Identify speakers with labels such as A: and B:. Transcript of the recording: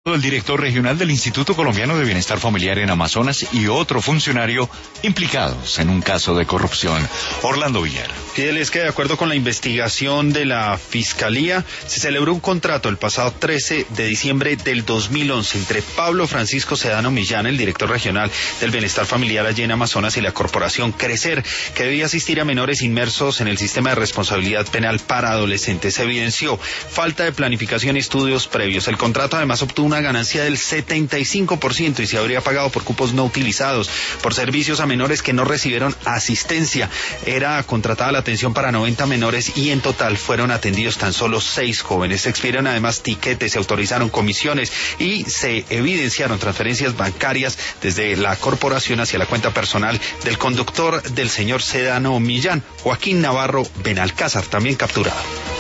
A: El director regional del Instituto Colombiano de Bienestar Familiar en Amazonas y otro funcionario implicados en un caso de corrupción. Orlando Villar.
B: Fidel, es que de acuerdo con la investigación de la Fiscalía, se celebró un contrato el pasado 13 de diciembre del 2011 entre Pablo Francisco Sedano Millán, el director regional del Bienestar Familiar allí en Amazonas, y la corporación Crecer, que debía asistir a menores inmersos en el sistema de responsabilidad penal para adolescentes. Se evidenció falta de planificación y estudios previos. El contrato además obtuvo una ganancia del 75% y se habría pagado por cupos no utilizados, por servicios a menores que no recibieron asistencia. Era contratada la atención para 90 menores y en total fueron atendidos tan solo 6 jóvenes. Se expidieron además tiquetes, se autorizaron comisiones y se evidenciaron transferencias bancarias desde la corporación hacia la cuenta personal del conductor del señor Sedano Millán, Joaquín Navarro Benalcázar, también capturado.